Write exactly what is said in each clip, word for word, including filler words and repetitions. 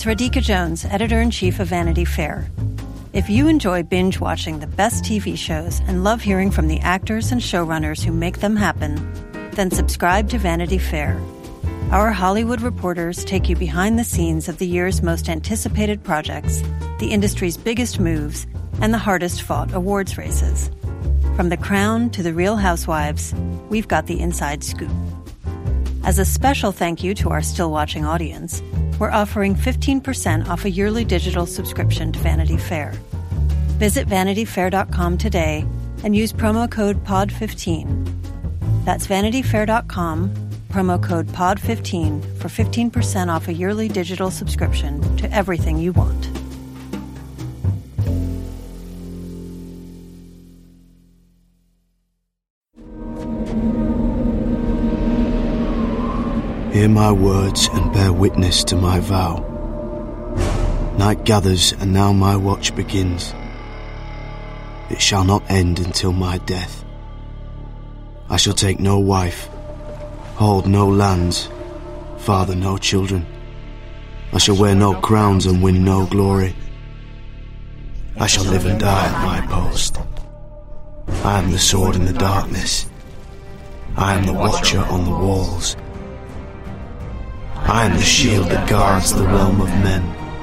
It's Radhika Jones, Editor-in-Chief of Vanity Fair. If you enjoy binge-watching the best T V shows and love hearing from the actors and showrunners who make them happen, then subscribe to Vanity Fair. Our Hollywood reporters take you behind the scenes of the year's most anticipated projects, the industry's biggest moves, and the hardest-fought awards races. From The Crown to The Real Housewives, we've got the inside scoop. As a special thank you to our still-watching audience, we're offering fifteen percent off a yearly digital subscription to Vanity Fair. Visit vanity fair dot com today and use promo code P O D fifteen. That's vanity fair dot com, promo code P O D fifteen for fifteen percent off a yearly digital subscription to everything you want. Hear my words and bear witness to my vow. Night gathers and now my watch begins. It shall not end until my death. I shall take no wife, hold no lands, father no children. I shall wear no crowns and win no glory. I shall live and die at my post. I am the sword in the darkness. I am the watcher on the walls. I am the shield that guards the realm of men.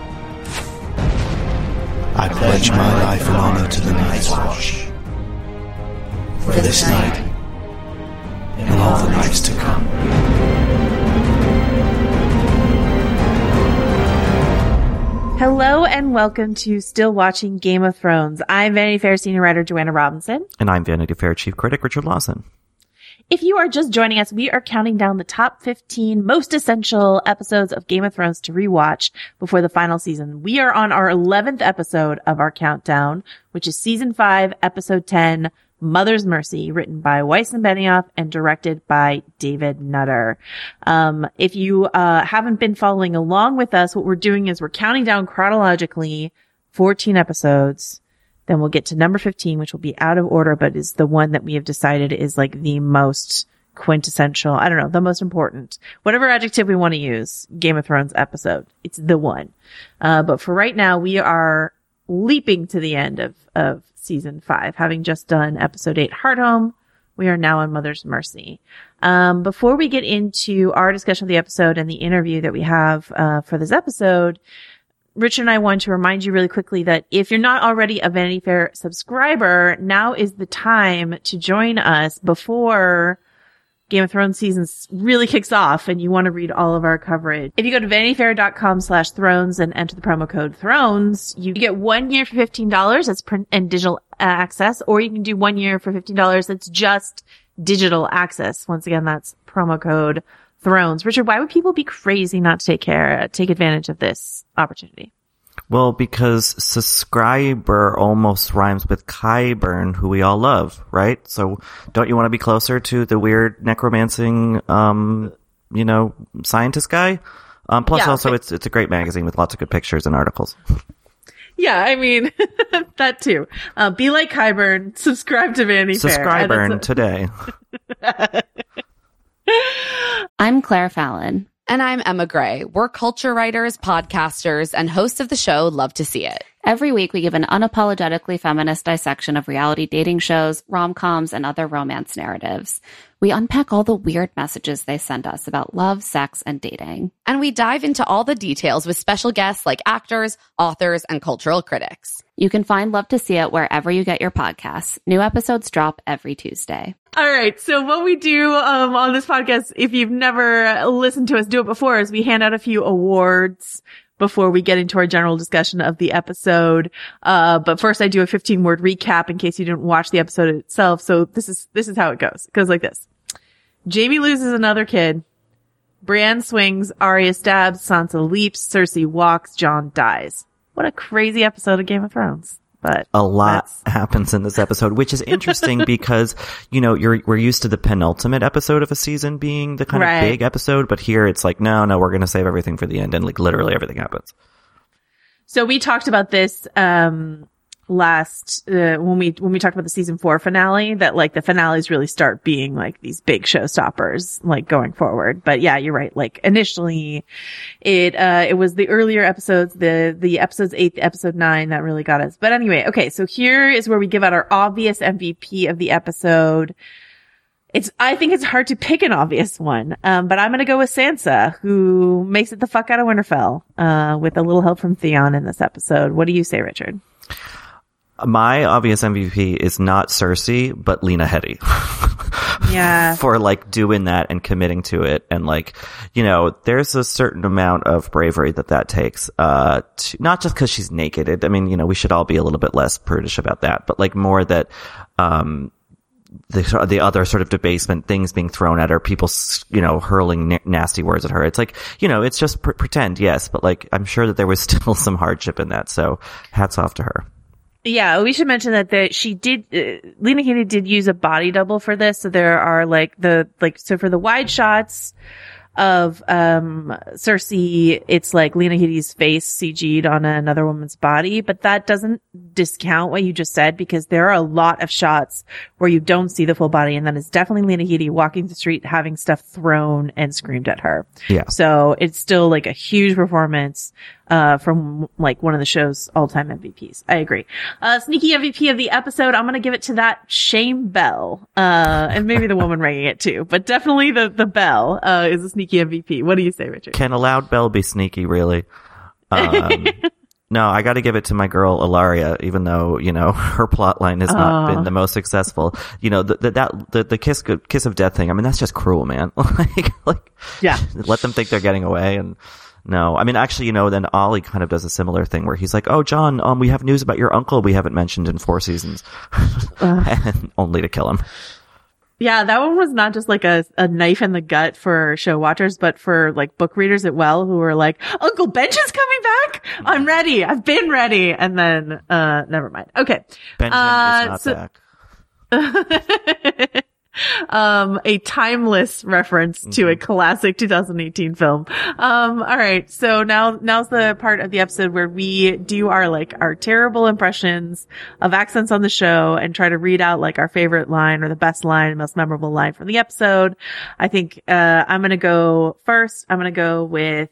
I pledge my life and honor to the Night's Watch. For this night, and all the nights to come. Hello and welcome to Still Watching Game of Thrones. I'm Vanity Fair senior writer Joanna Robinson. And I'm Vanity Fair chief critic Richard Lawson. If you are just joining us, we are counting down the top fifteen most essential episodes of Game of Thrones to rewatch before the final season. We are on our eleventh episode of our countdown, which is season five, episode ten, Mother's Mercy, written by Weiss and Benioff and directed by David Nutter. Um, if you, uh, haven't been following along with us, what we're doing is we're counting down chronologically fourteen episodes. Then we'll get to number fifteen, which will be out of order, but is the one that we have decided is like the most quintessential, I don't know, the most important, whatever adjective we want to use, Game of Thrones episode. It's the one. Uh, but for right now, we are leaping to the end of, of season five, having just done episode eight, Hardhome. We are now on Mother's Mercy. Um, before we get into our discussion of the episode and the interview that we have, uh, for this episode, Richard and I want to remind you really quickly that if you're not already a Vanity Fair subscriber, now is the time to join us before Game of Thrones season really kicks off and you want to read all of our coverage. If you go to vanity fair dot com slash thrones and enter the promo code thrones, you get one year for fifteen dollars. That's print and digital access, or you can do one year for fifteen dollars. That's just digital access. Once again, that's promo code Thrones. Richard, why would people be crazy not to take care, take advantage of this opportunity? Well, because subscriber almost rhymes with Qyburn, who we all love, right? So don't you want to be closer to the weird necromancing, um, you know, scientist guy? Um, plus yeah, also okay. it's, it's a great magazine with lots of good pictures and articles. Yeah, I mean, that too. Uh, be like Qyburn, subscribe to Vanity Fair. Subscribe today. I'm Claire Fallon. And I'm Emma Gray. We're culture writers, podcasters, and hosts of the show Love to See It. Every week, we give an unapologetically feminist dissection of reality dating shows, rom-coms, and other romance narratives. We unpack all the weird messages they send us about love, sex, and dating. And we dive into all the details with special guests like actors, authors, and cultural critics. You can find Love to See It wherever you get your podcasts. New episodes drop every Tuesday. All right. So what we do um on this podcast, if you've never listened to us do it before, is we hand out a few awards before we get into our general discussion of the episode. Uh, but first I do a fifteen word recap in case you didn't watch the episode itself. So this is, this is how it goes. It goes like this. Jaime loses another kid. Brienne swings. Arya stabs. Sansa leaps. Cersei walks. Jon dies. What a crazy episode of Game of Thrones. But a lot happens in this episode, which is interesting because, you know, you're, we're used to the penultimate episode of a season being the kind right. of big episode, but here it's like, no, no, we're going to save everything for the end. And like literally everything happens. So we talked about this, um, last, uh, when we, when we talked about the season four finale, that like the finales really start being like these big showstoppers, like going forward. But yeah, you're right. Like initially it, uh, it was the earlier episodes, the, the episodes eight, episode nine that really got us. But anyway, okay. So here is where we give out our obvious M V P of the episode. It's, I think it's hard to pick an obvious one. Um, but I'm going to go with Sansa, who makes it the fuck out of Winterfell, uh, with a little help from Theon in this episode. What do you say, Richard? My obvious M V P is not Cersei, but Lena Headey. Yeah. For like doing that and committing to it. And like, you know, there's a certain amount of bravery that that takes, uh, to, not just cause she's naked. It, I mean, you know, we should all be a little bit less prudish about that, but like more that, um, the the other sort of debasement, things being thrown at her, people, you know, hurling n- nasty words at her. It's like, you know, it's just pr- pretend, yes, but like, I'm sure that there was still some hardship in that. So hats off to her. Yeah, we should mention that the, she did, uh, Lena Headey did use a body double for this. So there are like the, like, so for the wide shots of, um, Cersei, it's like Lena Headey's face C G'd on another woman's body, but that doesn't discount what you just said, because there are a lot of shots where you don't see the full body, and that is definitely Lena Headey walking the street, having stuff thrown and screamed at her. Yeah. So it's still like a huge performance, uh, from like one of the show's all-time M V Ps. I agree. Uh, sneaky M V P of the episode, I'm gonna give it to that Shame Bell, uh, and maybe the woman ringing it too, but definitely the, the bell, uh, is a sneaky M V P. What do you say, Richard? Can a loud bell be sneaky, really? Um, no, I gotta give it to my girl, Ilaria, even though, you know, her plot line has not Oh. been the most successful. You know, the, the, that, the, the kiss, kiss of death thing, I mean, that's just cruel, man. like, like, Yeah. let them think they're getting away, and no, I mean, actually, you know, then Ollie kind of does a similar thing where he's like, oh, John, um, we have news about your uncle we haven't mentioned in four seasons. And only to kill him. Yeah, that one was not just like a, a knife in the gut for show watchers, but for like book readers as well, who were like, Uncle Benjamin's coming back? I'm ready. I've been ready. And then, uh, never mind. Okay. Benjamin Uh, is not so- back. um, a timeless reference to a classic two thousand eighteen film. Um, all right. So now, now's the part of the episode where we do our, like, our terrible impressions of accents on the show and try to read out, like, our favorite line or the best line, most memorable line from the episode. I think, uh, I'm gonna go first. I'm gonna go with,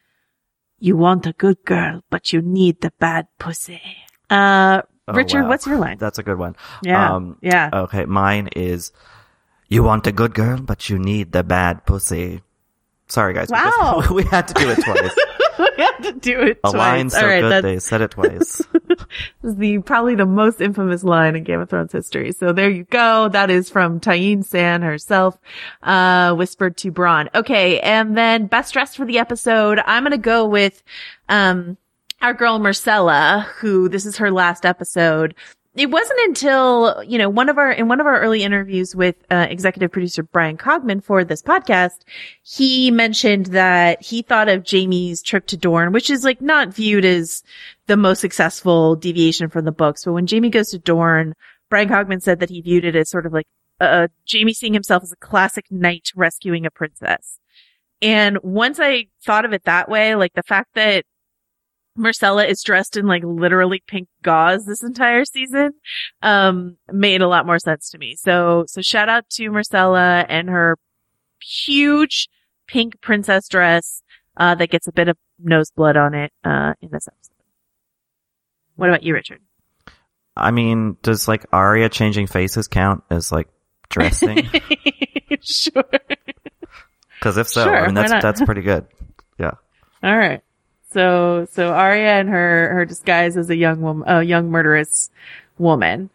you want a good girl, but you need the bad pussy. Uh, Oh, Richard, wow. what's your line? That's a good one. Yeah. Um, yeah. Okay, mine is, you want a good girl, but you need the bad pussy. Sorry, guys. we just- Wow. We, had to do it twice. We have to do it A twice. line so All right, good that's they said it twice. is the probably the most infamous line in Game of Thrones history. So there you go. That is from Tyene San herself, uh, whispered to Bronn. Okay, and then best dressed for the episode, I'm gonna go with um our girl Marcella, who this is her last episode. It wasn't until, you know, one of our, in one of our early interviews with, uh, executive producer Brian Cogman for this podcast, he mentioned that he thought of Jaime's trip to Dorne, which is like not viewed as the most successful deviation from the books. But when Jaime goes to Dorne, Brian Cogman said that he viewed it as sort of like, uh, Jaime seeing himself as a classic knight rescuing a princess. And once I thought of it that way, like the fact that Marcella is dressed in like literally pink gauze this entire season, um, made a lot more sense to me. So, so shout out to Marcella and her huge pink princess dress, uh, that gets a bit of noseblood on it, uh, in this episode. What about you, Richard? I mean, does like Arya changing faces count as like dressing? Sure. Because if so, Sure, I mean, why that's, not? that's pretty good. Yeah. All right. So, so Arya and her, her disguise as a young woman, a young murderous woman.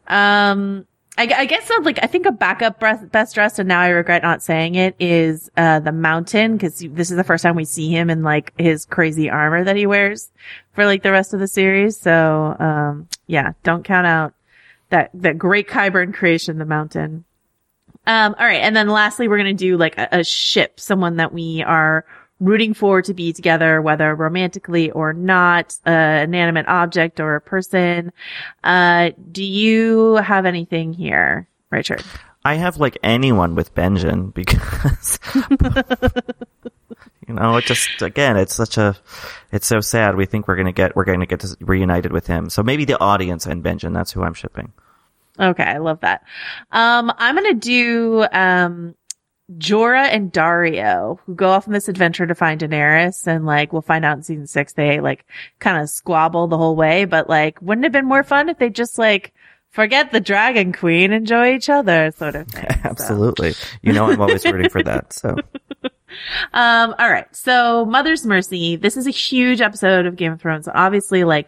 Um, I, I guess so, like, I think a backup best, best dressed, and now I regret not saying it, is, uh, the Mountain, cause this is the first time we see him in like his crazy armor that he wears for like the rest of the series. So, um, yeah, don't count out that, that great Qyburn creation, the Mountain. Um, all right. And then lastly, we're going to do like a, a ship, someone that we are rooting for to be together, whether romantically or not, uh, an inanimate object or a person. Uh, do you have anything here, Richard? I have like anyone with Benjen because, You know, it just, again, it's such a, it's so sad. We think we're going to get, we're going to get reunited with him. So maybe the audience and Benjen, that's who I'm shipping. Okay. I love that. Um, I'm going to do, um, Jorah and Daario, who go off on this adventure to find Daenerys, and like we'll find out in season six they like kind of squabble the whole way, but like wouldn't it have been more fun if they just like forget the Dragon Queen, enjoy each other, sort of thing. Absolutely. So. You know I'm always rooting for that. So um all right. So Mother's Mercy, this is a huge episode of Game of Thrones. Obviously, like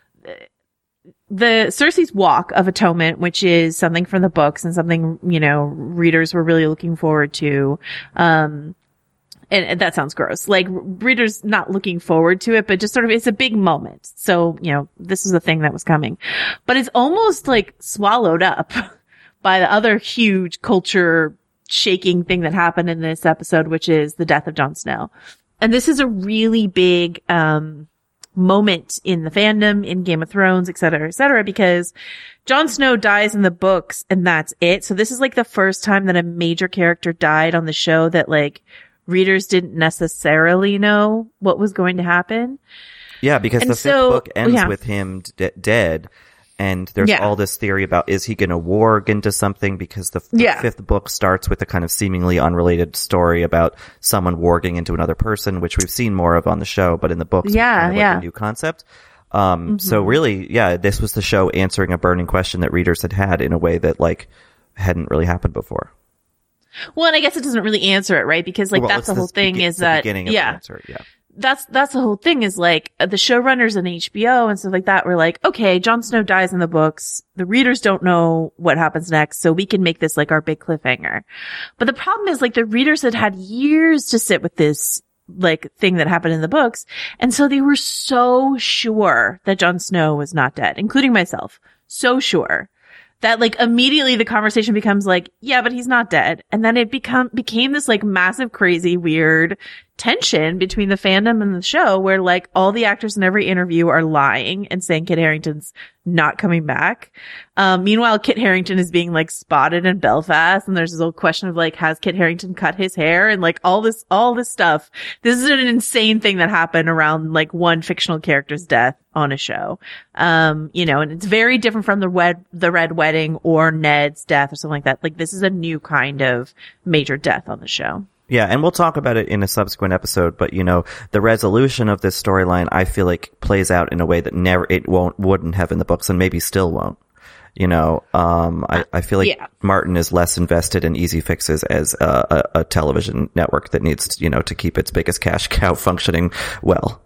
the Cersei's Walk of Atonement, which is something from the books and something, you know, readers were really looking forward to. Um, and, and that sounds gross. Like readers not looking forward to it, but just sort of, it's a big moment. So, you know, this is the thing that was coming, but it's almost like swallowed up by the other huge culture shaking thing that happened in this episode, which is the death of Jon Snow. And this is a really big, um, moment in the fandom, in Game of Thrones, et cetera, et cetera, because Jon Snow dies in the books and that's it. So this is like the first time that a major character died on the show that like readers didn't necessarily know what was going to happen. Yeah, because and the so, fifth book ends yeah. with him d- dead. And there's yeah. all this theory about, is he going to warg into something? Because the, the yeah. fifth book starts with a kind of seemingly unrelated story about someone warging into another person, which we've seen more of on the show, but in the books, yeah, it's kind of yeah. like a new concept. Um, mm-hmm. so really, yeah, this was the show answering a burning question that readers had had in a way that like hadn't really happened before. Well, and I guess it doesn't really answer it, right? Because like well, that's the whole thing be- is the that, beginning of yeah. the answer, yeah. That's, that's the whole thing is like the showrunners and H B O and stuff like that were like, okay, Jon Snow dies in the books. The readers don't know what happens next. So we can make this like our big cliffhanger. But the problem is like the readers had had years to sit with this like thing that happened in the books. And so they were so sure that Jon Snow was not dead, including myself. So sure. That like immediately the conversation becomes like, yeah, but he's not dead. And then it become, became this like massive, crazy, weird tension between the fandom and the show where like all the actors in every interview are lying and saying Kit Harington's not coming back. Um, meanwhile, Kit Harington is being like spotted in Belfast, and there's this whole question of like, has Kit Harington cut his hair and like all this, all this stuff. This is an insane thing that happened around like one fictional character's death on a show. Um, you know, and it's very different from the wed, the Red Wedding or Ned's death or something like that. Like this is a new kind of major death on the show. Yeah, and we'll talk about it in a subsequent episode, but you know, the resolution of this storyline, I feel like plays out in a way that never, it won't, wouldn't have in the books and maybe still won't. You know, um, I, I feel like yeah. Martin is less invested in easy fixes as a, a, a television network that needs, you know, to keep its biggest cash cow functioning well.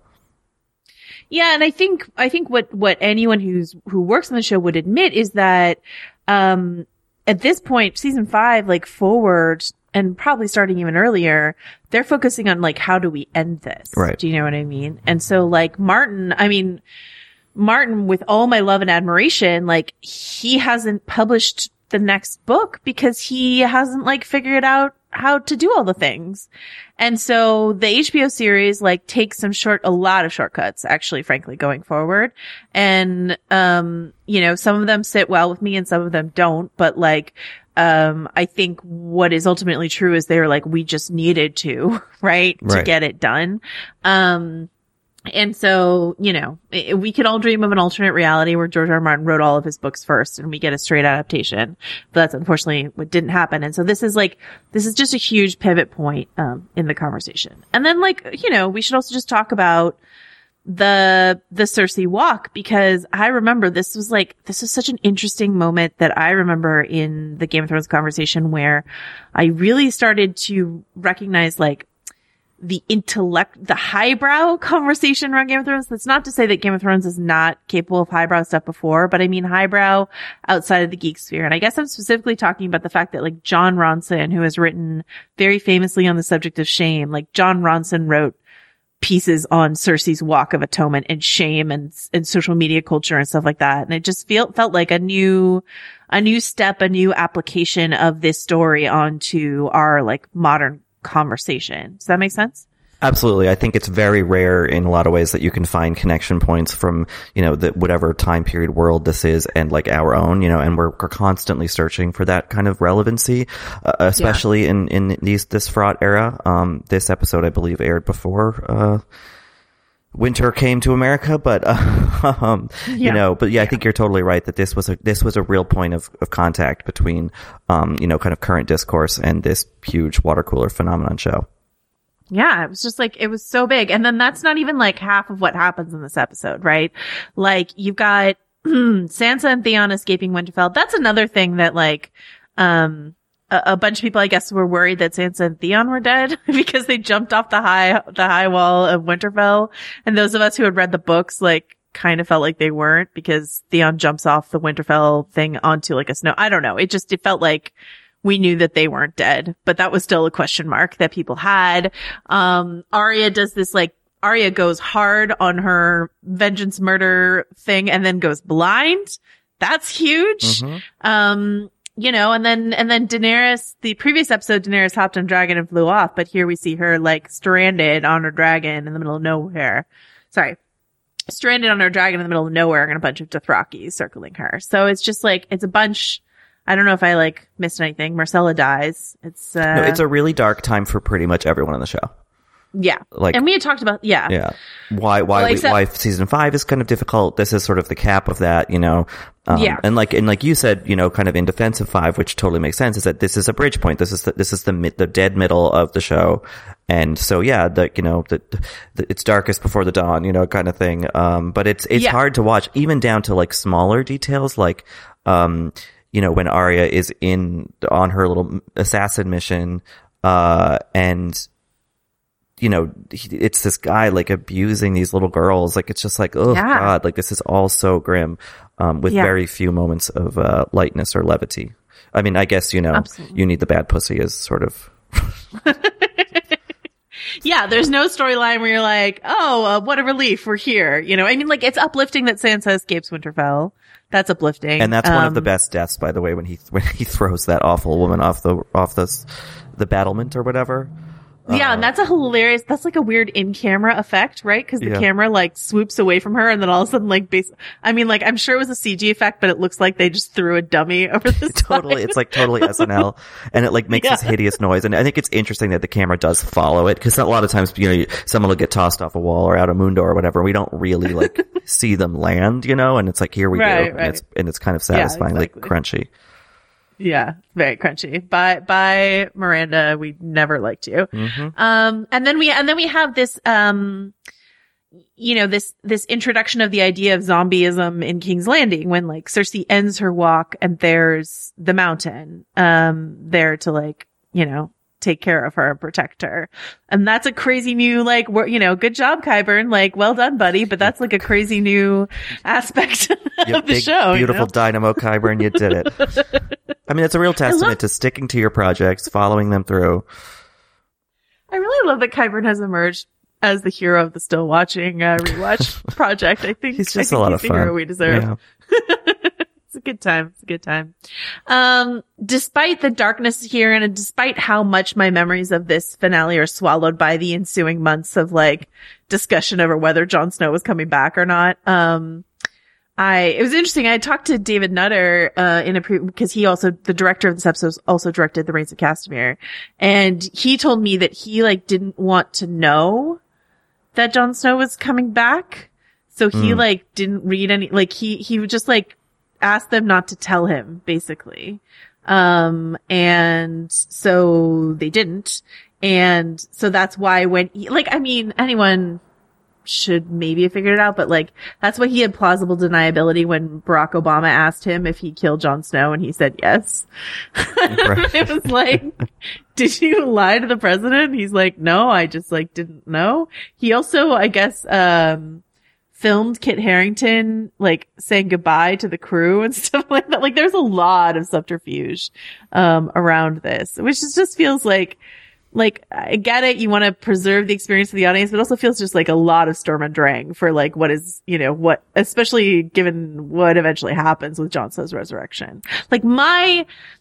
Yeah, and I think, I think what, what anyone who's, who works on the show would admit is that, um, at this point, season five, like forward, and probably starting even earlier, they're focusing on like, how do we end this? Right. Do you know what I mean? And so like Martin, I mean, Martin, with all my love and admiration, like he hasn't published the next book because he hasn't like figured out how to do all the things. And so the H B O series like takes some short, a lot of shortcuts actually, frankly, going forward. And, um, you know, some of them sit well with me and some of them don't, but like, Um, I think what is ultimately true is they're like, we just needed to, right, right. to get it done. Um, and so, you know, it, we could all dream of an alternate reality where George R. R. Martin wrote all of his books first and we get a straight adaptation. But that's unfortunately what didn't happen. And so this is like, this is just a huge pivot point, um, in the conversation. And then like, you know, we should also just talk about the, the Cersei walk, because I remember this was like, this was such an interesting moment that I remember in the Game of Thrones conversation where I really started to recognize like the intellect, the highbrow conversation around Game of Thrones. That's not to say that Game of Thrones is not capable of highbrow stuff before, but I mean highbrow outside of the geek sphere. And I guess I'm specifically talking about the fact that like Jon Ronson, who has written very famously on the subject of shame, like Jon Ronson wrote pieces on Cersei's walk of atonement and shame and, and social media culture and stuff like that. And it just felt, felt like a new, a new step, a new application of this story onto our like modern conversation. Does that make sense? Absolutely. I think it's very rare in a lot of ways that you can find connection points from, you know, the, whatever time period world this is and like our own, you know, and we're, we're constantly searching for that kind of relevancy, uh, especially yeah. in, in these, this fraught era. Um, this episode, I believe, aired before, uh, winter came to America, but, uh, um, yeah. you know, but yeah, I think you're totally right that this was a, this was a real point of, of contact between, um, you know, kind of current discourse and this huge water cooler phenomenon show. Yeah, it was just like, it was so big. And then that's not even like half of what happens in this episode, right? Like, you've got Sansa and Theon escaping Winterfell. That's another thing that like, um, a, a bunch of people, I guess, were worried that Sansa and Theon were dead because they jumped off the high, the high wall of Winterfell. And those of us who had read the books, like, kind of felt like they weren't because Theon jumps off the Winterfell thing onto like a snow. I don't know. It just, it felt like we knew that they weren't dead, but that was still a question mark that people had. Um, Arya does this like, Arya goes hard on her vengeance murder thing and then goes blind. That's huge. Mm-hmm. Um, you know, and then, and then Daenerys, the previous episode, Daenerys hopped on a dragon and flew off, but here we see her like stranded on her dragon in the middle of nowhere. Sorry. Stranded on her dragon in the middle of nowhere and a bunch of Dothraki circling her. So it's just like, it's a bunch. I don't know if I like missed anything. Marcella dies. It's uh no, it's a really dark time for pretty much everyone on the show. Yeah. Like, and we had talked about, yeah. Yeah. Why, why, well, except, why season five is kind of difficult. This is sort of the cap of that, you know. Um, yeah. And like, and like you said, you know, kind of in defense of five, which totally makes sense, is that this is a bridge point. This is the, this is the mid, the dead middle of the show. And so, yeah, the, you know, the, the it's darkest before the dawn, you know, kind of thing. Um, but it's, it's yeah. hard to watch, even down to like smaller details, like, um, you know, when Arya is in, on her little assassin mission, uh, and, you know, it's this guy like abusing these little girls. Like, it's just like, oh yeah. God, like this is all so grim, um, with yeah. very few moments of, uh, lightness or levity. I mean, I guess, you know, Absolutely. You need the bad pussy as sort of. Yeah, there's no storyline where you're like, oh, uh, what a relief, we're here. You know, I mean, like, it's uplifting that Sansa escapes Winterfell. That's uplifting. And that's um, one of the um, best deaths, by the way, when he when he throws that awful woman off the off the the battlement or whatever. Yeah, uh, and that's a hilarious, that's like a weird in-camera effect, right? Because the yeah. camera like swoops away from her and then all of a sudden like base, I mean like I'm sure it was a C G effect, but it looks like they just threw a dummy over the Totally, side. It's like totally S N L, and it like makes yeah. this hideous noise. And I think it's interesting that the camera does follow it, because a lot of times, you know, someone will get tossed off a wall or out a moon door or whatever. We don't really like see them land, you know, and it's like, here we right, go. Right. And it's, and it's kind of satisfying, yeah, exactly. like crunchy. Yeah, very crunchy. Bye, bye, Miranda. We never liked you. Mm-hmm. Um, and then we, and then we have this, um, you know, this, this introduction of the idea of zombieism in King's Landing when like Cersei ends her walk and there's the mountain, um, there to like, you know, take care of her and protect her. And that's a crazy new, like, you know, good job, Qyburn. Like, well done, buddy. But that's like a crazy new aspect you of the big, show. Beautiful you know? Dynamo Qyburn. You did it. I mean, it's a real testament love- to sticking to your projects, following them through. I really love that Qyburn has emerged as the hero of the Still Watching uh, rewatch project. I think he's just I think a lot he's of the fun. hero we deserve. Yeah. It's a good time. It's a good time. Um, despite the darkness here and despite how much my memories of this finale are swallowed by the ensuing months of like discussion over whether Jon Snow was coming back or not, um, I, it was interesting. I talked to David Nutter, uh, in a pre, because he also, the director of this episode also directed The Reigns of Castamere. And he told me that he like didn't want to know that Jon Snow was coming back. So he mm. like didn't read any, like he, he would just like ask them not to tell him, basically. Um, and so they didn't. And so that's why when he, like, I mean, anyone should maybe have figured it out, but like, that's why he had plausible deniability when Barack Obama asked him if he killed Jon Snow and he said yes. Right. It was like, did you lie to the president? He's like, no, I just like didn't know. He also, I guess, um, filmed Kit Harington like saying goodbye to the crew and stuff like that. Like there's a lot of subterfuge um around this, which is, just feels like like I get it, you want to preserve the experience of the audience, but also feels just like a lot of Sturm and Drang for like what is, you know, what, especially given what eventually happens with Jon Snow's resurrection. Like my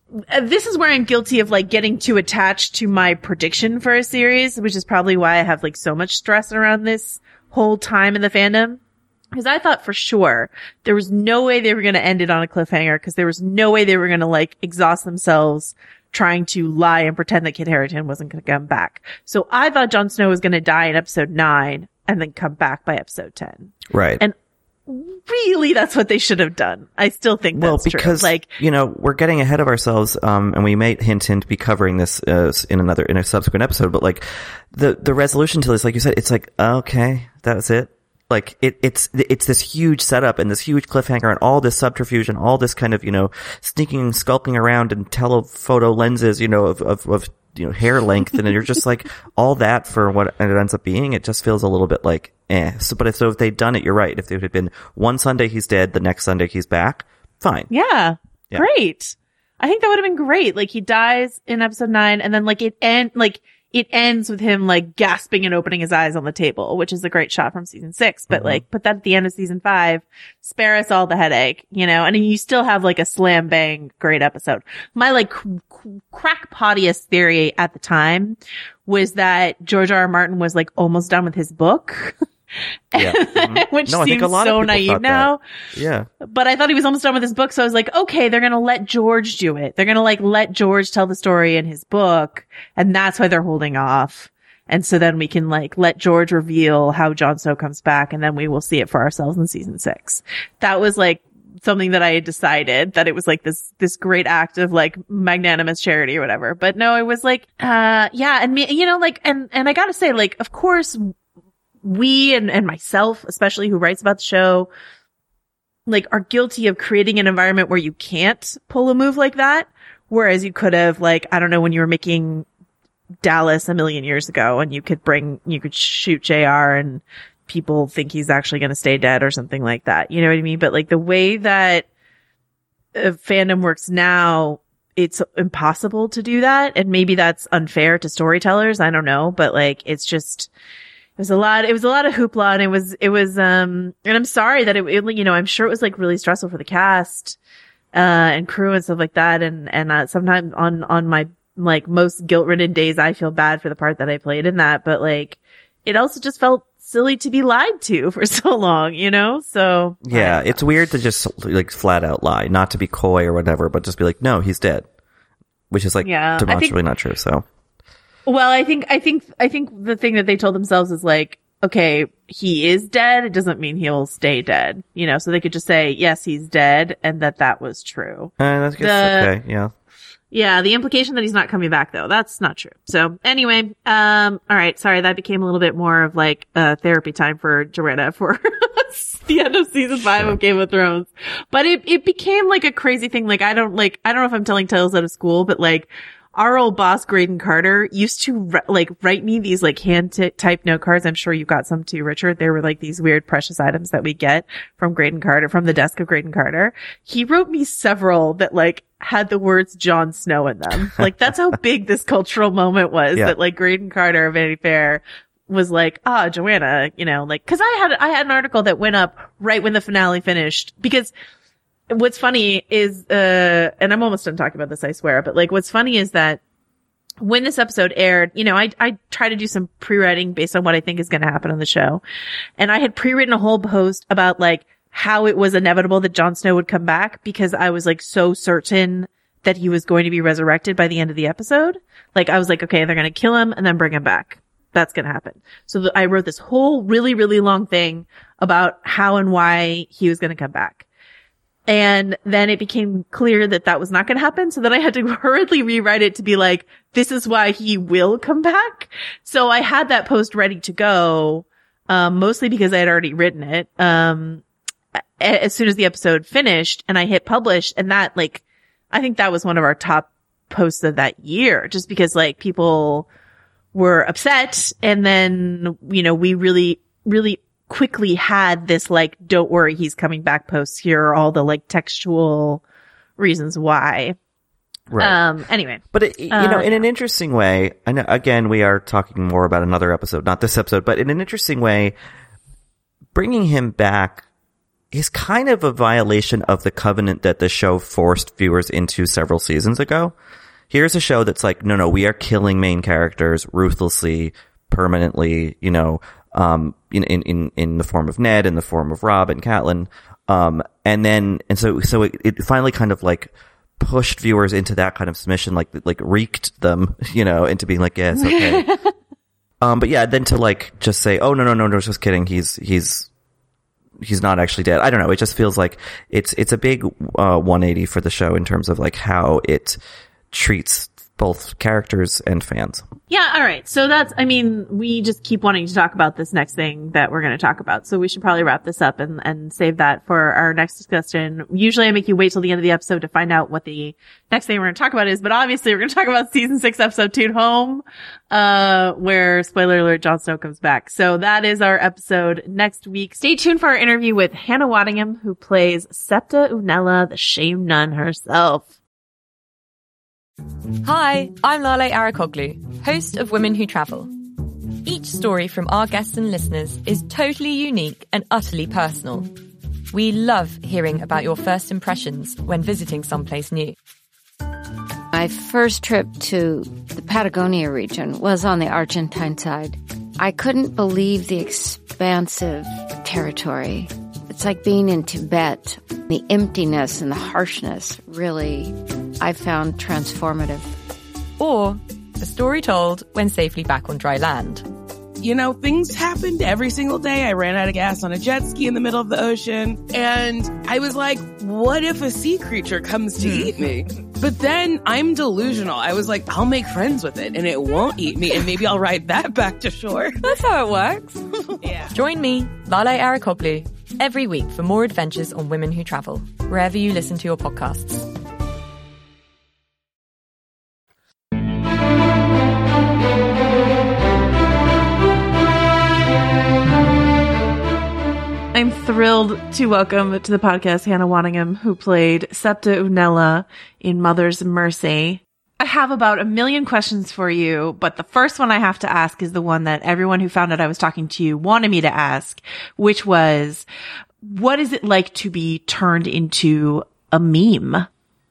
uh, this is where I'm guilty of like getting too attached to my prediction for a series, which is probably why I have like so much stress around this whole time in the fandom. Because I thought for sure there was no way they were going to end it on a cliffhanger, because there was no way they were going to like exhaust themselves trying to lie and pretend that Kit Harington wasn't going to come back. So I thought Jon Snow was going to die in episode nine and then come back by episode ten. Right. And really, that's what they should have done. I still think well, that's because, true. Like, you know, we're getting ahead of ourselves, um, and we may hint hint be covering this uh, in another in a subsequent episode. But like the the resolution to this, like you said, it's like okay, that was it. Like it, it's it's this huge setup and this huge cliffhanger and all this subterfuge and all this kind of, you know, sneaking, skulking around and telephoto lenses, you know, of of, of you know hair length, and you're just like all that for what it ends up being. It just feels a little bit like eh. So, but if so, if they'd done it, you're right. If it had been one Sunday he's dead, the next Sunday he's back, fine. Yeah, yeah. Great. I think that would have been great. Like he dies in episode nine, and then like it end like. It ends with him like gasping and opening his eyes on the table, which is a great shot from season six. But mm-hmm. like put that at the end of season five, spare us all the headache, you know, and you still have like a slam bang great episode. My like c- c- crackpotiest theory at the time was that George R. R. Martin was like almost done with his book. Yeah. Mm-hmm. Which no, seems so naive now. That. Yeah. But I thought he was almost done with his book. So I was like, okay, they're going to let George do it. They're going to like let George tell the story in his book. And that's why they're holding off. And so then we can like let George reveal how Jon Snow comes back, and then we will see it for ourselves in season six. That was like something that I had decided, that it was like this, this great act of like magnanimous charity or whatever. But no, it was like, uh, yeah. And me, you know, like, and, and I gotta say, like, of course, we and, and myself, especially who writes about the show, like are guilty of creating an environment where you can't pull a move like that. Whereas you could have, like, I don't know, when you were making Dallas a million years ago, and you could bring, you could shoot J R and people think he's actually going to stay dead or something like that. You know what I mean? But like the way that uh, fandom works now, it's impossible to do that. And maybe that's unfair to storytellers. I don't know. But like, it's just, It was a lot, it was a lot of hoopla, and it was, it was, um, and I'm sorry that it, it you know, I'm sure it was like really stressful for the cast, uh, and crew and stuff like that. And, and, uh, sometimes on, on my, like, most guilt-ridden days, I feel bad for the part that I played in that. But like, it also just felt silly to be lied to for so long, you know? So. Yeah, it's weird to just like flat out lie, not to be coy or whatever, but just be like, no, he's dead. Which is like, yeah, demonstrably not true, so. Well, I think, I think, I think the thing that they told themselves is like, okay, he is dead. It doesn't mean he'll stay dead, you know, so they could just say, yes, he's dead, and that that was true. Uh, that's the, okay, yeah. Yeah, the implication that he's not coming back though, that's not true. So anyway, um, alright, sorry, that became a little bit more of like, uh, therapy time for Joanna for the end of season five sure. of Game of Thrones. But it, it became like a crazy thing. Like, I don't like, I don't know if I'm telling tales out of school, but like, our old boss, Graydon Carter, used to like write me these like hand t- type note cards. I'm sure you got some too, Richard. They were like these weird precious items that we get from Graydon Carter, from the desk of Graydon Carter. He wrote me several that like had the words Jon Snow in them. Like that's how big this cultural moment was, yeah. that like Graydon Carter of Vanity Fair was like, ah, Joanna, you know, like, cause I had, I had an article that went up right when the finale finished, because what's funny is, uh, and I'm almost done talking about this, I swear, but like what's funny is that when this episode aired, you know, I, I try to do some pre-writing based on what I think is going to happen on the show. And I had pre-written a whole post about like how it was inevitable that Jon Snow would come back, because I was like so certain that he was going to be resurrected by the end of the episode. Like I was like, okay, they're going to kill him and then bring him back. That's going to happen. So th- I wrote this whole really, really long thing about how and why he was going to come back. And then it became clear that that was not going to happen. So then I had to hurriedly rewrite it to be like, this is why he will come back. So I had that post ready to go, um, mostly because I had already written it, um, as soon as the episode finished, and I hit publish. And that, like, I think that was one of our top posts of that year, just because like people were upset. And then, you know, we really, really quickly had this like, don't worry, he's coming back posts. Here are all the like textual reasons why. Right. Um, anyway. But it, you uh, know, in an interesting way, I know, again, we are talking more about another episode, not this episode, but in an interesting way, bringing him back is kind of a violation of the covenant that the show forced viewers into several seasons ago. Here's a show that's like, no, no, we are killing main characters ruthlessly, permanently, you know, um, in, in, in the form of Ned, in the form of Rob and Catelyn. Um, and then, and so, so it, it finally kind of like pushed viewers into that kind of submission, like, like reeked them, you know, into being like, yeah, it's okay. um, but yeah, then to like just say, oh, no, no, no, no, just kidding. He's, he's, he's not actually dead. I don't know. It just feels like it's, it's a big, uh, one eighty for the show in terms of like how it treats both characters and fans. Yeah, all right. So that's, I mean, we just keep wanting to talk about this next thing that we're going to talk about. So we should probably wrap this up and, and save that for our next discussion. Usually I make you wait till the end of the episode to find out what the next thing we're going to talk about is, but obviously we're going to talk about season six, episode two, Home, uh, where, spoiler alert, Jon Snow comes back. So that is our episode next week. Stay tuned for our interview with Hannah Waddingham, who plays Septa Unella, the Shame Nun herself. Hi, I'm Lale Arakoglu, host of Women Who Travel. Each story from our guests and listeners is totally unique and utterly personal. We love hearing about your first impressions when visiting someplace new. My first trip to the Patagonia region was on the Argentine side. I couldn't believe the expansive territory. It's like being in Tibet. The emptiness and the harshness really, I found transformative. Or a story told when safely back on dry land. You know, things happened every single day. I ran out of gas on a jet ski in the middle of the ocean. And I was like, what if a sea creature comes to eat me? But then I'm delusional. I was like, I'll make friends with it and it won't eat me. And maybe I'll ride that back to shore. That's how it works. Yeah. Join me, Lale Arakoglu, every week for more adventures on Women Who Travel, wherever you listen to your podcasts. I'm thrilled to welcome to the podcast Hannah Waddingham, who played Septa Unella in Mother's Mercy. I have about a million questions for you, but the first one I have to ask is the one that everyone who found out I was talking to you wanted me to ask, which was, what is it like to be turned into a meme?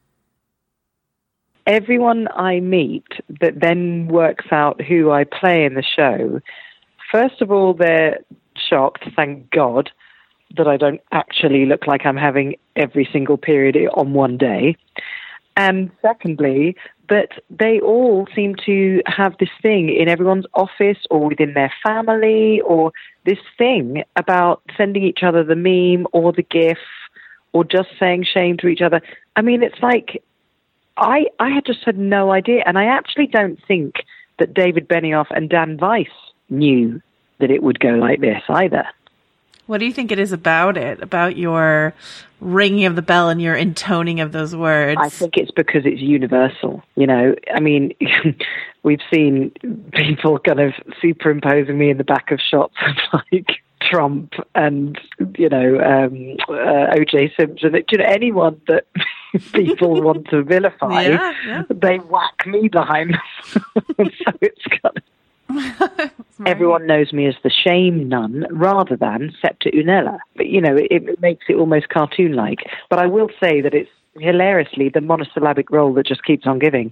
Everyone I meet that then works out who I play in the show, first of all, they're shocked, thank God, that I don't actually look like I'm having every single period on one day. And secondly, that they all seem to have this thing in everyone's office or within their family, or this thing about sending each other the meme or the GIF or just saying shame to each other. I mean, it's like, I, I had just had no idea. And I actually don't think that David Benioff and Dan Weiss knew that it would go like this either. What do you think it is about it, about your ringing of the bell and your intoning of those words? I think it's because it's universal. You know, I mean, we've seen people kind of superimposing me in the back of shots of like Trump and, you know, um, uh, O J Simpson. You know, anyone that people want to vilify, yeah, yeah. they whack me behind. So it's kind of... Everyone knows me as the Shame Nun rather than Septa Unella. But, you know, it, it makes it almost cartoon-like. But I will say that it's hilariously the monosyllabic role that just keeps on giving.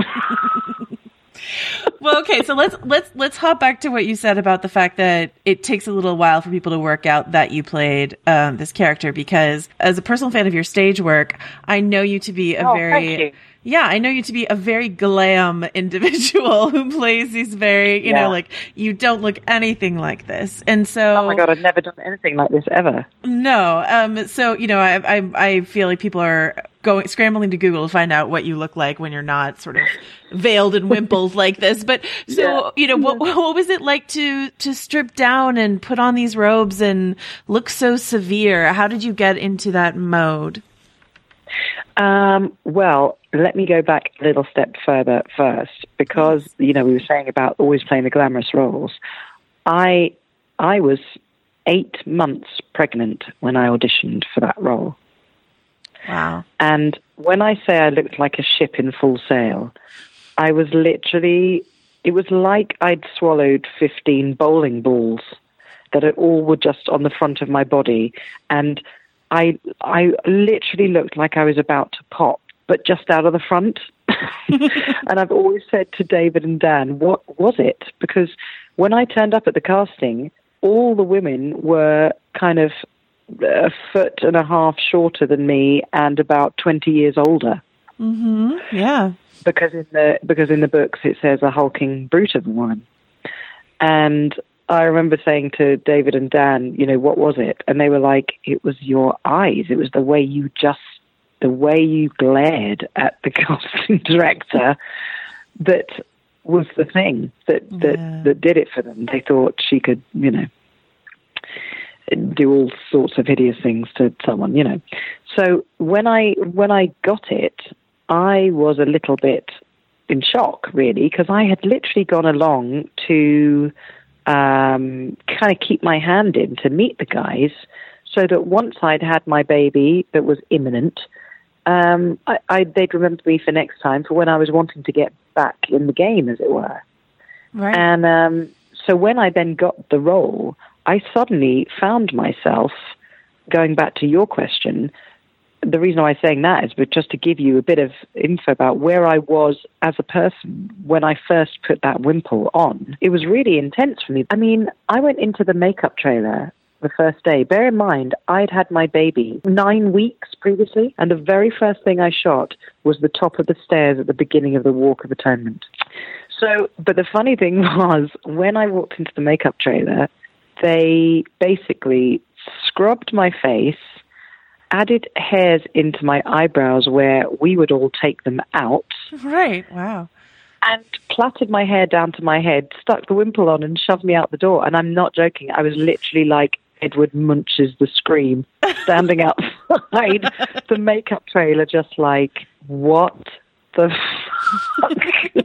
Well, okay, so let's let's let's hop back to what you said about the fact that it takes a little while for people to work out that you played um, this character, because as a personal fan of your stage work, I know you to be a oh, very... Thank you. Yeah, I know you to be a very glam individual who plays these very, you yeah. know, like, you don't look anything like this. And so... Oh my God, I've never done anything like this ever. No. Um, so, you know, I, I, I feel like people are going, scrambling to Google to find out what you look like when you're not sort of veiled and wimpled like this. But so, yeah. you know, what, what was it like to, to strip down and put on these robes and look so severe? How did you get into that mode? Um, well, let me go back a little step further first, because, you know, we were saying about always playing the glamorous roles. I, I was eight months pregnant when I auditioned for that role. Wow. And when I say I looked like a ship in full sail, I was literally, it was like I'd swallowed fifteen bowling balls that all were just on the front of my body. And I I literally looked like I was about to pop, but just out of the front. And I've always said to David and Dan, what was it? Because when I turned up at the casting, all the women were kind of a foot and a half shorter than me and about twenty years older. Mm-hmm. Yeah. Because in the because in the books it says a hulking brute of a woman. And I remember saying to David and Dan, you know, what was it? And they were like, it was your eyes. It was the way you just, the way you glared at the casting director that was the thing that, that, Yeah. that did it for them. They thought she could, you know, do all sorts of hideous things to someone, you know. So when I when I got it, I was a little bit in shock, really, because I had literally gone along to um, kind of keep my hand in to meet the guys, so that once I'd had my baby that was imminent, um, I, I, they'd remember me for next time for when I was wanting to get back in the game, as it were. Right. And um, so when I then got the role, I suddenly found myself, going back to your question, the reason I was saying that is just to give you a bit of info about where I was as a person when I first put that wimple on. It was really intense for me. I mean, I went into the makeup trailer the first day. Bear in mind, I'd had my baby nine weeks previously, and the very first thing I shot was the top of the stairs at the beginning of the Walk of Atonement. So, but the funny thing was, when I walked into the makeup trailer, they basically scrubbed my face, added hairs into my eyebrows where we would all take them out. Right. Wow. And plaited my hair down to my head, stuck the wimple on and shoved me out the door. And I'm not joking. I was literally like Edward Munch's The Scream, standing outside the makeup trailer just like, what the fuck?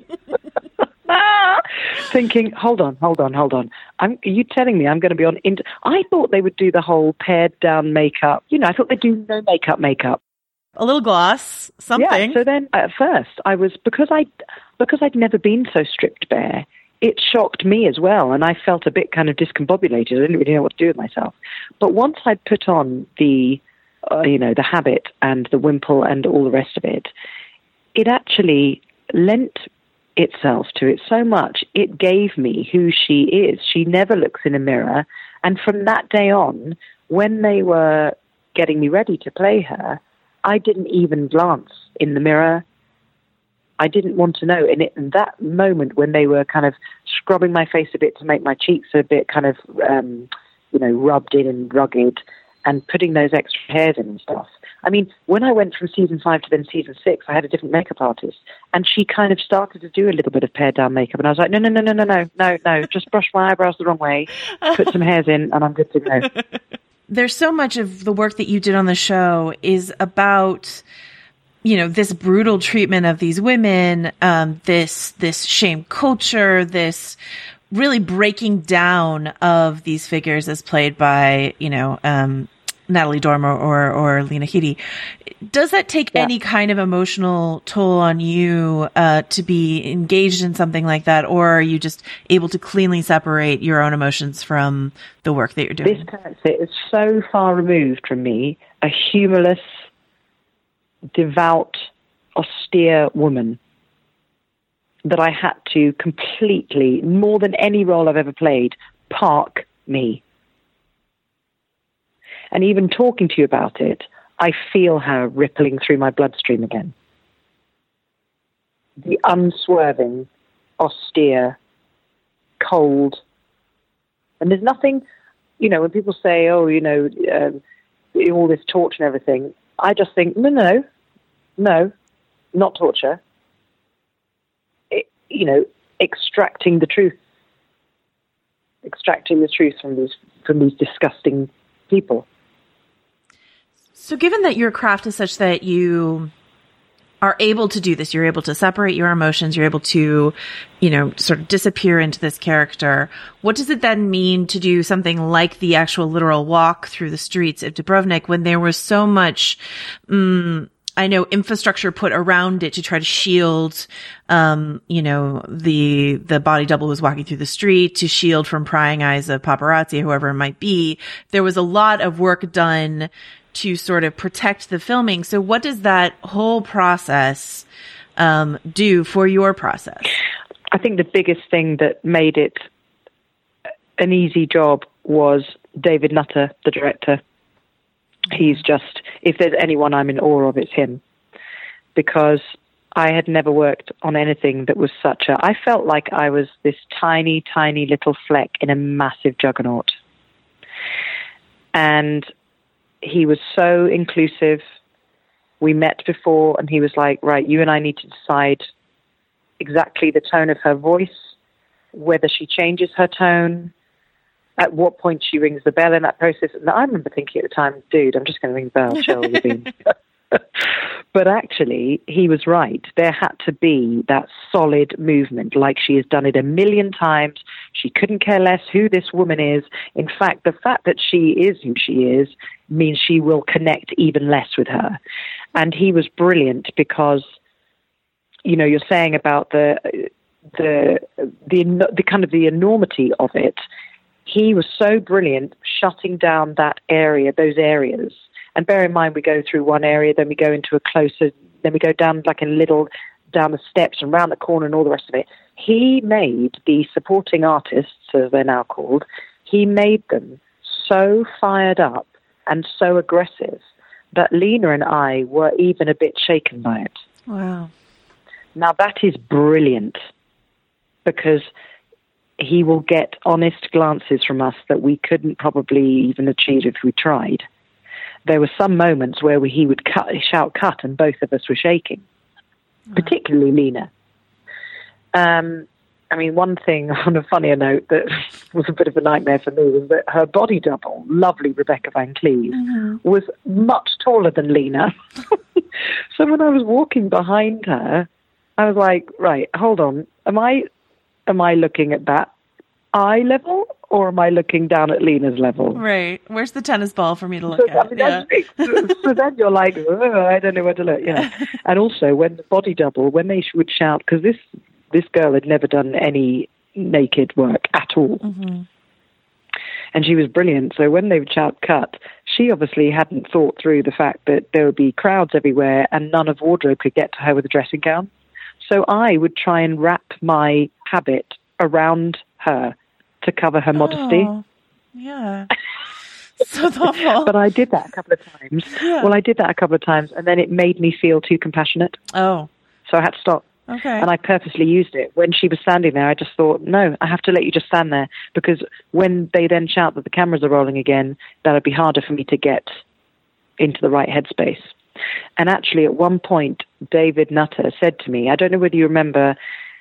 Thinking, hold on, hold on, hold on. I'm, are you telling me I'm going to be on... Inter- I thought they would do the whole pared down makeup. You know, I thought they'd do no makeup makeup. A little gloss, something. Yeah, so then at first I was... Because, I, because I'd never been so stripped bare, it shocked me as well, and I felt a bit kind of discombobulated. I didn't really know what to do with myself. But once I'd put on the, uh, you know, the habit and the wimple and all the rest of it, it actually lent itself to it so much. It gave me who she is. She never looks in a mirror. And from that day on, when they were getting me ready to play her, I didn't even glance in the mirror. I didn't want to know. And it, in that moment when they were kind of scrubbing my face a bit to make my cheeks a bit kind of, um, you know, rubbed in and rugged, and putting those extra hairs in and stuff. I mean, when I went from season five to then season six, I had a different makeup artist, and she kind of started to do a little bit of pared down makeup, and I was like, no, no, no, no, no, no, no, no, just brush my eyebrows the wrong way, put some hairs in, and I'm good to go. There's so much of the work that you did on the show is about, you know, this brutal treatment of these women, um, this, this shame culture, this really breaking down of these figures as played by, you know, um, Natalie Dormer or, or Lena Headey. Does that take yeah. any kind of emotional toll on you, uh, to be engaged in something like that? Or are you just able to cleanly separate your own emotions from the work that you're doing? This character is so far removed from me, a humorless, devout, austere woman, that I had to completely, more than any role I've ever played, park me. And even talking to you about it, I feel her rippling through my bloodstream again. The unswerving, austere, cold. And there's nothing, you know, when people say, oh, you know, um, all this torture and everything, I just think, no, no, no, not torture. It, you know, extracting the truth. Extracting the truth from these, from these disgusting people. So given that your craft is such that you are able to do this, you're able to separate your emotions, you're able to, you know, sort of disappear into this character, what does it then mean to do something like the actual literal walk through the streets of Dubrovnik when there was so much, um, I know, infrastructure put around it to try to shield, um, you know, the, the body double was walking through the street, to shield from prying eyes of paparazzi, whoever it might be. There was a lot of work done to sort of protect the filming. So what does that whole process um, do for your process? I think the biggest thing that made it an easy job was David Nutter, the director. He's just, if there's anyone I'm in awe of, it's him. Because I had never worked on anything that was such a, I felt like I was this tiny, tiny little fleck in a massive juggernaut. And he was so inclusive. We met before and he was like, right, you and I need to decide exactly the tone of her voice, whether she changes her tone, at what point she rings the bell in that process. And I remember thinking at the time, dude, I'm just going to ring the bell, chill, Levine. But actually, he was right. There had to be that solid movement, like she has done it a million times. She couldn't care less who this woman is. In fact, the fact that she is who she is means she will connect even less with her. And he was brilliant because, you know, you're saying about the the the the kind of the enormity of it. He was so brilliant shutting down that area, those areas. And bear in mind, we go through one area, then we go into a closer, then we go down like a little, down the steps and round the corner and all the rest of it. He made the supporting artists, as they're now called, he made them so fired up and so aggressive that Lena and I were even a bit shaken by it. Wow. Now that is brilliant because he will get honest glances from us that we couldn't probably even achieve if we tried. There were some moments where we, he would cut, shout cut, and both of us were shaking, wow. Particularly Lena. Um, I mean, one thing on a funnier note that was a bit of a nightmare for me was that her body double, lovely Rebecca Van Cleve, mm-hmm. was much taller than Lena. So when I was walking behind her, I was like, right, hold on, am I, am I looking at that eye level? Or am I looking down at Lena's level? Right. Where's the tennis ball for me to look so, at? I mean, yeah. so, so then you're like, oh, I don't know where to look. Yeah. And also, when the body double, when they would shout, because this this girl had never done any naked work at all, mm-hmm. and she was brilliant. So when they would shout cut, she obviously hadn't thought through the fact that there would be crowds everywhere, and none of wardrobe could get to her with a dressing gown. So I would try and wrap my habit around her to cover her modesty. Oh, yeah. So thoughtful. But I did that a couple of times. Yeah. Well, I did that a couple of times, and then it made me feel too compassionate. Oh. So I had to stop. Okay. And I purposely used it. When she was standing there, I just thought, no, I have to let you just stand there, because when they then shout that the cameras are rolling again, that'll be harder for me to get into the right headspace. And actually, at one point, David Nutter said to me, I don't know whether you remember,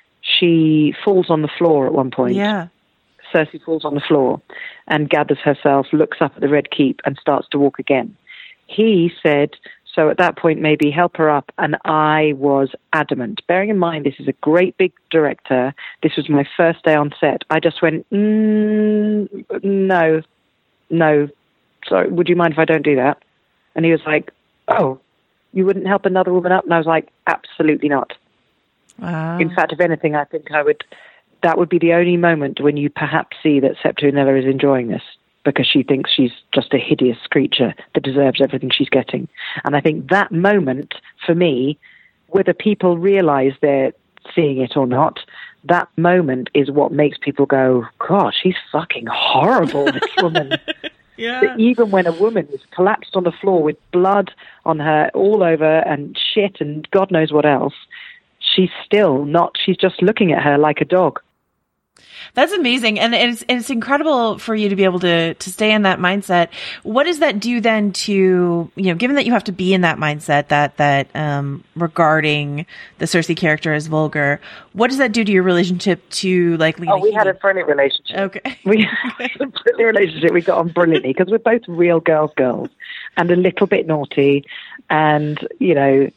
she falls on the floor at one point. Yeah. Cersei falls on the floor and gathers herself, looks up at the Red Keep and starts to walk again. He said, so at that point, maybe help her up. And I was adamant. Bearing in mind, this is a great big director. This was my first day on set. I just went, mm, no, no. Sorry, would you mind if I don't do that? And he was like, oh, you wouldn't help another woman up? And I was like, absolutely not. Wow. In fact, if anything, I think I would... That would be the only moment when you perhaps see that Septuagint is enjoying this, because she thinks she's just a hideous creature that deserves everything she's getting. And I think that moment, for me, whether people realize they're seeing it or not, that moment is what makes people go, God, she's fucking horrible, this woman. Yeah. Even when a woman is collapsed on the floor with blood on her all over and shit and God knows what else, she's still not, she's just looking at her like a dog. That's amazing. And it's, it's incredible for you to be able to, to stay in that mindset. What does that do then to, you know, given that you have to be in that mindset that, that, um, regarding the Cersei character as vulgar, what does that do to your relationship to, like, Lena Oh, we Headey? had a brilliant relationship. Okay. We had a brilliant relationship. We got on brilliantly because we're both real girls, girls and a little bit naughty and, you know,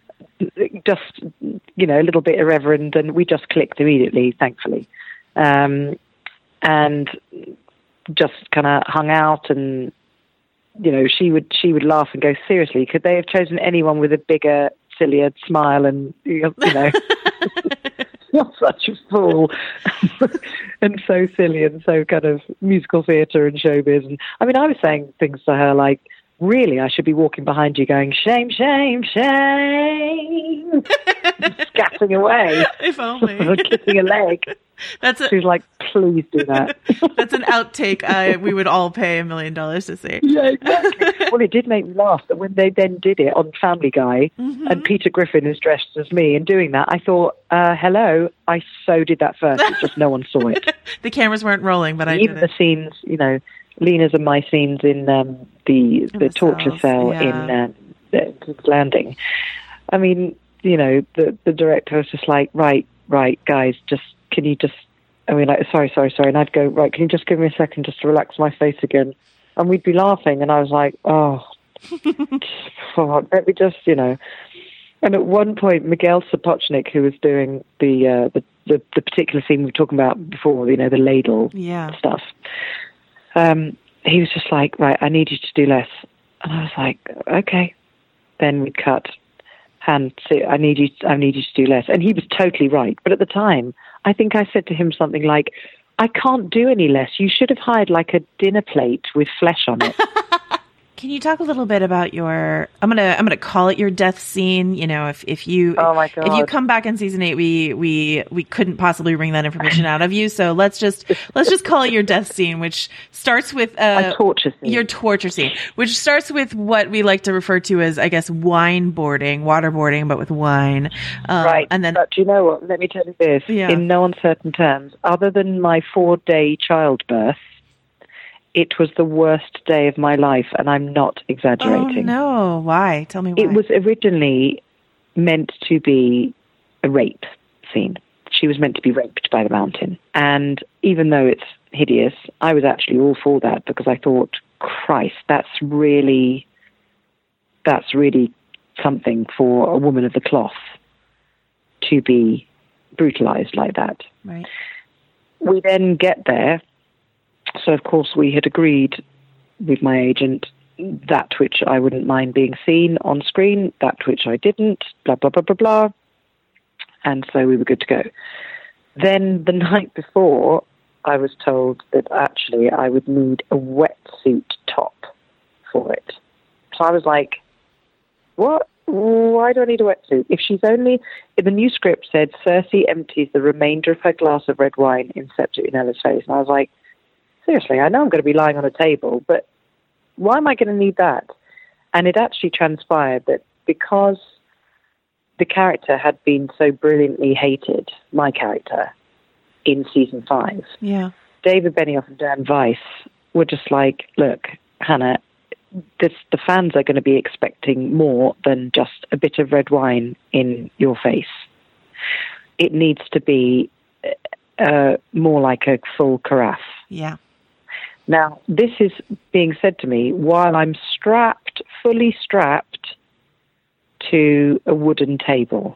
just, you know, a little bit irreverent, and we just clicked immediately, thankfully. Um, and just kind of hung out, and, you know, she would, she would laugh and go, seriously, could they have chosen anyone with a bigger, sillier smile and, you know, not such a fool and so silly and so kind of musical theatre and showbiz. And I mean, I was saying things to her like, really, I should be walking behind you going, shame, shame, shame, scattering away. If only. Kissing a leg. That's a, She's like, please do that. That's an outtake I, we would all pay a million dollars to see. Yeah, exactly. Well, it did make me laugh that when they then did it on Family Guy, mm-hmm. and Peter Griffin is dressed as me and doing that, I thought, uh, hello, I so did that first. It's just no one saw it. The cameras weren't rolling, but I Even did it. the scenes, you know, Lena's and my scenes in um, the, the, the torture cells, cell yeah. in uh, King's Landing. I mean, you know, the, the director was just like, right, right, guys, just, can you just, I mean, like, sorry, sorry, sorry. And I'd go, right, can you just give me a second just to relax my face again? And we'd be laughing. And I was like, oh, God, let me just, you know. And at one point, Miguel Sapochnik, who was doing the, uh, the, the, the particular scene we were talking about before, you know, the ladle yeah. stuff, um, he was just like, right, I need you to do less. And I was like, okay. Then we'd cut. And so I need you, I need you to do less. And he was totally right. But at the time, I think I said to him something like, I can't do any less. You should have hired like a dinner plate with flesh on it. Can you talk a little bit about your, I'm going to, I'm going to call it your death scene. You know, if, if you, oh my God. if you come back in season eight, we, we, we couldn't possibly wring that information out of you. So let's just, let's just call it your death scene, which starts with, uh, a torture scene. Your torture scene, which starts with what we like to refer to as, I guess, wine boarding, waterboarding, but with wine. Um, right. And then, but do you know what? Let me tell you this, yeah. in no uncertain terms, other than my four day childbirth, it was the worst day of my life, and I'm not exaggerating. Oh, no. Why? Tell me why. It was originally meant to be a rape scene. She was meant to be raped by the mountain. And even though it's hideous, I was actually all for that because I thought, Christ, that's really, that's really something for a woman of the cloth to be brutalized like that. Right. We then get there. So, of course, we had agreed with my agent that which I wouldn't mind being seen on screen, that which I didn't, blah, blah, blah, blah, blah. And so we were good to go. Then the night before, I was told that actually I would need a wetsuit top for it. So I was like, what? Why do I need a wetsuit? If she's only, if the new script said Cersei empties the remainder of her glass of red wine in Septa Unella's face. And I was like, seriously, I know I'm going to be lying on a table, but why am I going to need that? And it actually transpired that because the character had been so brilliantly hated, my character, in season five, yeah, David Benioff and Dan Weiss were just like, look, Hannah, this, the fans are going to be expecting more than just a bit of red wine in your face. It needs to be uh, more like a full carafe. Yeah. Now, this is being said to me while I'm strapped, fully strapped to a wooden table.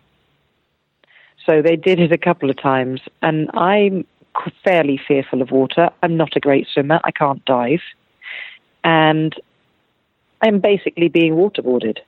So they did it a couple of times, and I'm fairly fearful of water. I'm not a great swimmer. I can't dive. And I'm basically being waterboarded.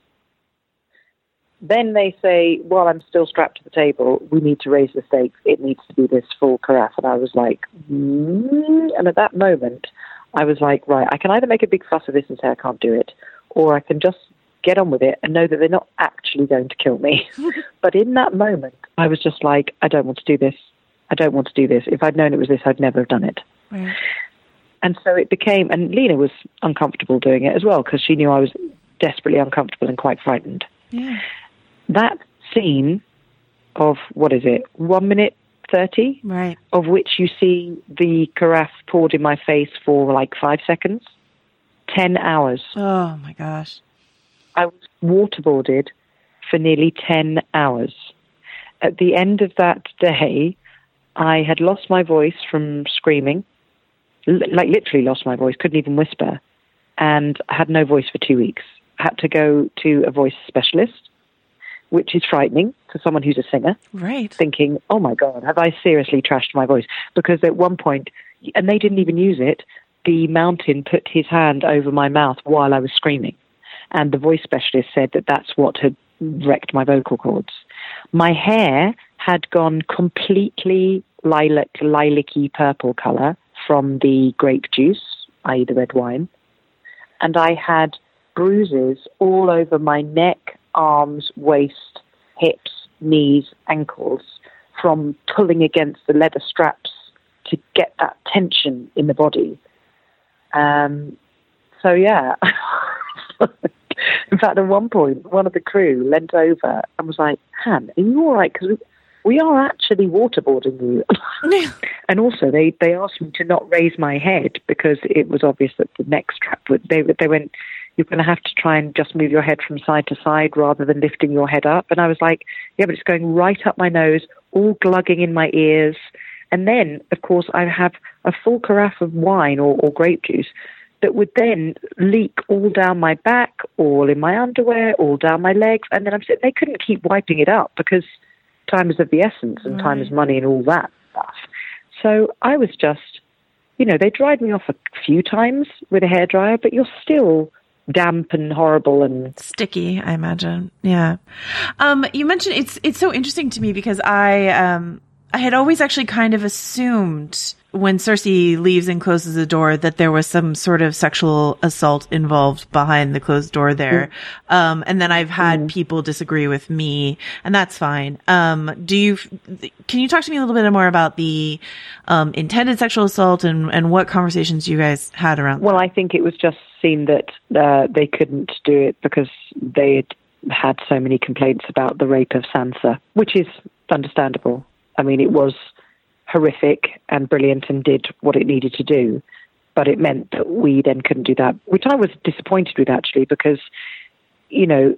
Then they say, while I'm still strapped to the table, we need to raise the stakes. It needs to be this full carafe. And I was like, mm. And at that moment, I was like, right, I can either make a big fuss of this and say I can't do it, or I can just get on with it and know that they're not actually going to kill me. But in that moment, I was just like, I don't want to do this. I don't want to do this. If I'd known it was this, I'd never have done it. Right. And so it became, and Lena was uncomfortable doing it as well because she knew I was desperately uncomfortable and quite frightened. Yeah. That scene of, what is it, one minute thirty? Right. Of which you see the carafe poured in my face for like five seconds. Ten hours. Oh, my gosh. I was waterboarded for nearly ten hours. At the end of that day, I had lost my voice from screaming, L- like literally lost my voice, couldn't even whisper, and had no voice for two weeks. Had to go to a voice specialist, which is frightening for someone who's a singer. Right. Thinking, oh my God, have I seriously trashed my voice? Because at one point, and they didn't even use it, the mountain put his hand over my mouth while I was screaming. And the voice specialist said that that's what had wrecked my vocal cords. My hair had gone completely lilac, lilac-y purple color from the grape juice, that is the red wine. And I had bruises all over my neck, arms, waist, hips, knees, ankles from pulling against the leather straps to get that tension in the body. Um, so, yeah. In fact, at one point, one of the crew leant over and was like, Han, are you all right? Because we are actually waterboarding you. And also, they, they asked me to not raise my head because it was obvious that the neck strap would, they, they went, you're going to have to try and just move your head from side to side rather than lifting your head up. And I was like, yeah, but it's going right up my nose, all glugging in my ears. And then, of course, I have a full carafe of wine or, or grape juice that would then leak all down my back, all in my underwear, all down my legs. And then I'm sitting, they couldn't keep wiping it up because time is of the essence and right. time is money and all that stuff. So I was just, you know, they dried me off a few times with a hairdryer, but you're still damp and horrible and sticky, I imagine. Yeah. Um, you mentioned it's, it's so interesting to me because I, um, I had always actually kind of assumed when Cersei leaves and closes the door that there was some sort of sexual assault involved behind the closed door there. Mm. Um, and then I've had mm. people disagree with me, and that's fine. Um, do you, can you talk to me a little bit more about the, um, intended sexual assault and, and what conversations you guys had around that? Well, I think it was just seen that, uh, they couldn't do it because they had had so many complaints about the rape of Sansa, which is understandable. I mean, it was horrific and brilliant and did what it needed to do, but it meant that we then couldn't do that, which I was disappointed with actually, because, you know,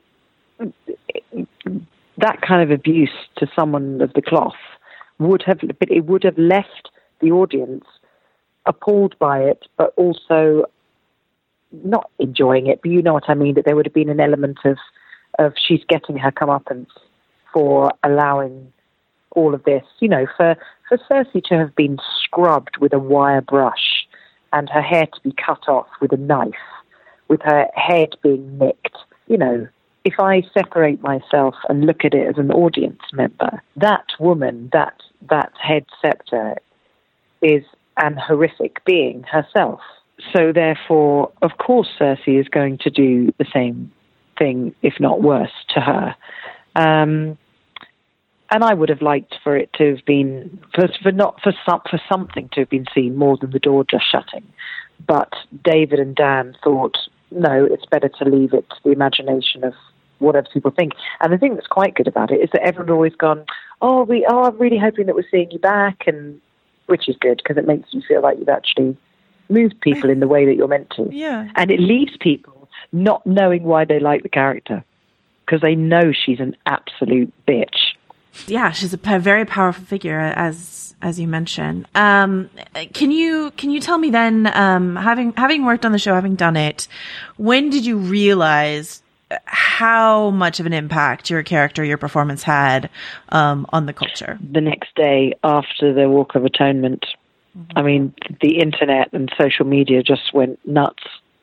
that kind of abuse to someone of the cloth would have, but it would have left the audience appalled by it, but also not enjoying it. But you know what I mean, that there would have been an element of, of she's getting her comeuppance for allowing all of this, you know, for, for Cersei to have been scrubbed with a wire brush and her hair to be cut off with a knife, with her head being nicked. You know, if I separate myself and look at it as an audience member, that woman, that, that head scepter is an horrific being herself. So therefore, of course, Cersei is going to do the same thing, if not worse, to her. Um, And I would have liked for it to have been, for, for not for some, for something to have been seen more than the door just shutting. But David and Dan thought, no, it's better to leave it to the imagination of whatever people think. And the thing that's quite good about it is that everyone's always gone, oh, we are really hoping that we're seeing you back, and which is good because it makes you feel like you've actually moved people in the way that you're meant to. Yeah. And it leaves people not knowing why they like the character because they know she's an absolute bitch. Yeah, she's a very powerful figure, as as you mentioned. Um, can you can you tell me then, um, having having worked on the show, having done it, when did you realize how much of an impact your character, your performance had um, on the culture? The next day after the Walk of Atonement, mm-hmm. I mean, the internet and social media just went nuts,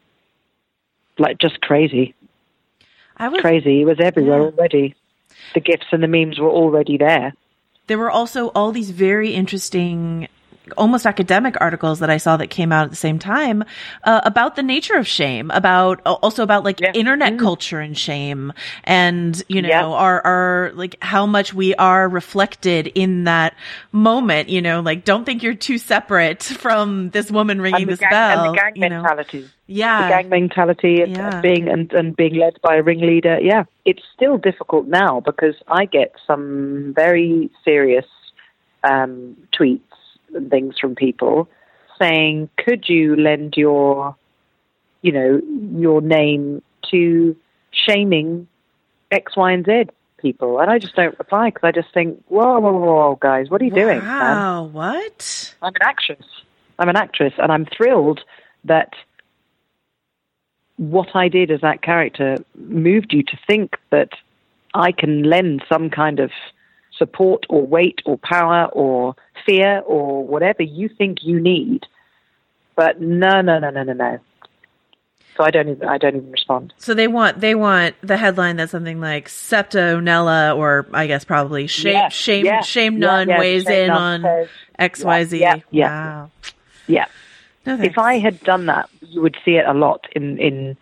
like just crazy. I was crazy. It was everywhere yeah. already. The GIFs and the memes were already there. There were also all these very interesting, almost academic articles that I saw that came out at the same time uh, about the nature of shame, about also about like yeah. internet mm-hmm. culture and shame, and you know yeah. our our like how much we are reflected in that moment. You know, like don't think you're too separate from this woman ringing this gang, bell. And the gang you mentality. Know? Yeah, the gang mentality and yeah. being and, and being led by a ringleader. Yeah, it's still difficult now because I get some very serious um, tweets and things from people saying, "Could you lend your, you know, your name to shaming X, Y, and Z people?" And I just don't reply because I just think, "Whoa, whoa, whoa, guys, what are you wow, doing?" Wow, what? I'm an actress. I'm an actress, and I'm thrilled that what I did as that character moved you to think that I can lend some kind of support or weight or power or fear or whatever you think you need. But no, no, no, no, no, no. So I don't even, I don't even respond. So they want, they want the headline that's something like Septa Unella, or I guess probably shame, yeah, shame, yeah, shame none yeah, yeah, weighs shame in on says, X, Y, Z. Yeah, yeah, wow. Yeah. No, if I had done that, you would see it a lot in, in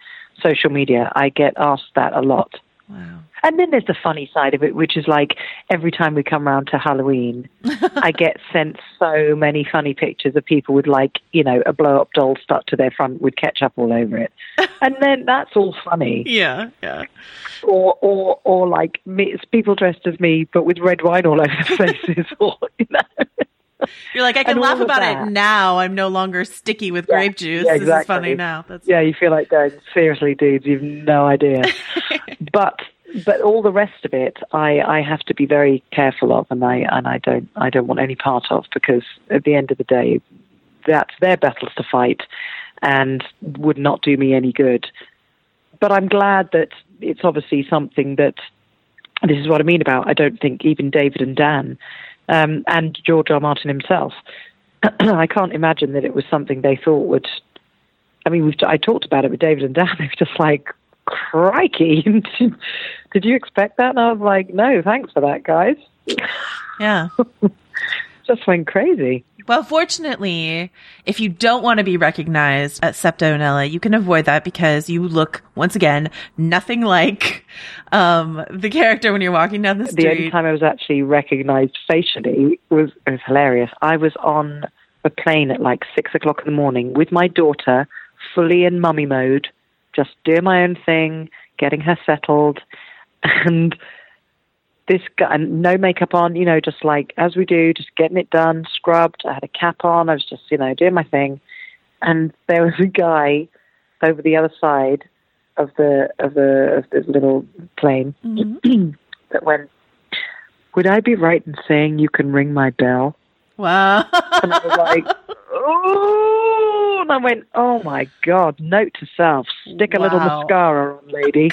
social media. I get asked that a lot. Wow. And then there's the funny side of it, which is like every time we come around to Halloween, I get sent so many funny pictures of people with like, you know, a blow up doll stuck to their front with ketchup all over it. And then that's all funny. Yeah, yeah. Or, or, or like me, it's people dressed as me, but with red wine all over their faces. Or, you know. You're like, I can And laugh all of about that. it now. I'm no longer sticky with Yeah, grape juice. yeah, This is exactly. funny now. That's Yeah, you feel like going, seriously, dudes, you've no idea. but but all the rest of it, I, I have to be very careful of, and I and I don't I don't want any part of, because at the end of the day, that's their battles to fight, and would not do me any good. But I'm glad that it's obviously something that, this is what I mean about, I don't think even David and Dan, um, and George R. Martin himself, I can't imagine that it was something they thought would. I mean, we've I talked about it with David and Dan. They were just like, crikey, did you expect that? And I was like, no, thanks for that, guys. Yeah. Just went crazy. Well, fortunately, if you don't want to be recognized at Septonella, you can avoid that because you look, once again, nothing like um, the character when you're walking down the street. The only time I was actually recognized facially was, it was hilarious. I was on a plane at like six o'clock in the morning with my daughter, fully in mummy mode, just doing my own thing, getting her settled, and this guy, and no makeup on, you know, just like as we do, just getting it done, scrubbed. I had a cap on. I was just, you know, doing my thing, and there was a guy over the other side of the of the of this little plane Mm-hmm. that went, "Would I be right in saying you can ring my bell?" Wow. And I was like, "Oh!" And I went, "Oh my God!" Note to self: stick a little Wow. mascara on, lady,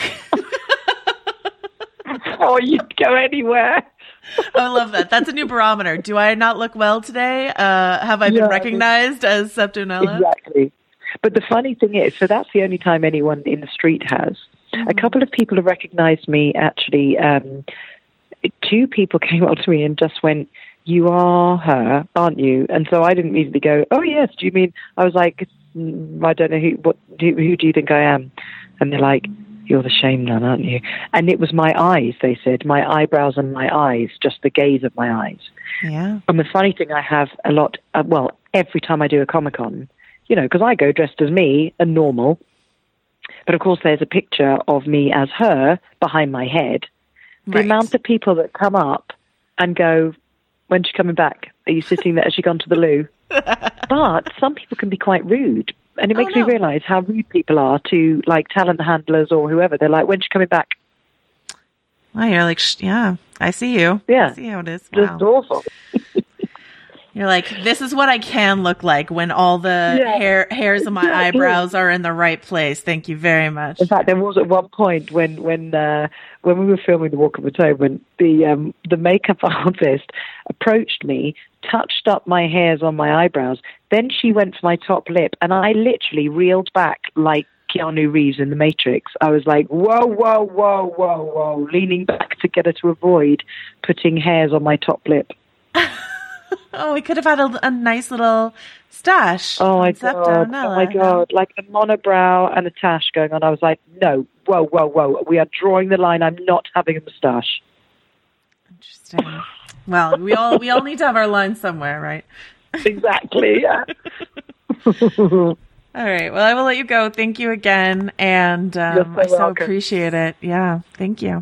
before you go anywhere. I love that. That's a new barometer. Do I not look well today? Uh, have I been Yeah, recognized as Septonella? Exactly. But the funny thing is, so that's the only time anyone in the street has. Mm-hmm. A couple of people have recognized me, actually. Um, two people came up to me and just went, "You are her, aren't you?" And so I didn't immediately go, "Oh, yes, do you mean?" I was like, mm, "I don't know, who What? Who, who do you think I am?" And they're like, "You're the shame nun, aren't you?" And it was my eyes, they said, my eyebrows and my eyes, just the gaze of my eyes. Yeah. And the funny thing, I have a lot, uh, well, every time I do a Comic-Con, you know, because I go dressed as me and normal, but of course there's a picture of me as her behind my head. The Right. amount of people that come up and go, "When's she coming back? Are you sitting there? Has she gone to the loo?" But some people can be quite rude. And it Oh, makes no. me realize how rude people are to, like, talent handlers or whoever. They're like, "When's she coming back?" Wow, you're like, sh- yeah, I see you. Yeah. I see how it is. Just Wow. awful. You're like, this is what I can look like when all the Yeah, hair hairs of my exactly. eyebrows are in the right place. Thank you very much. In fact, there was at one point when when uh, when we were filming The Walk of Atonement, the um, the makeup artist approached me, touched up my hairs on my eyebrows. Then she went for my top lip, and I literally reeled back like Keanu Reeves in The Matrix. I was like, "Whoa, whoa, whoa, whoa, whoa!" leaning back to get her to avoid putting hairs on my top lip. Oh, we could have had a, a nice little stash. Oh my on god! Septonella. Oh my god! Like a monobrow and a tash going on. I was like, "No, whoa, whoa, whoa! We are drawing the line. I'm not having a moustache." Interesting. Well, we all we all need to have our line somewhere, right? Exactly. Yeah. All right. Well, I will let you go. Thank you again, and um, You're so I so welcome. appreciate it. Yeah. Thank you.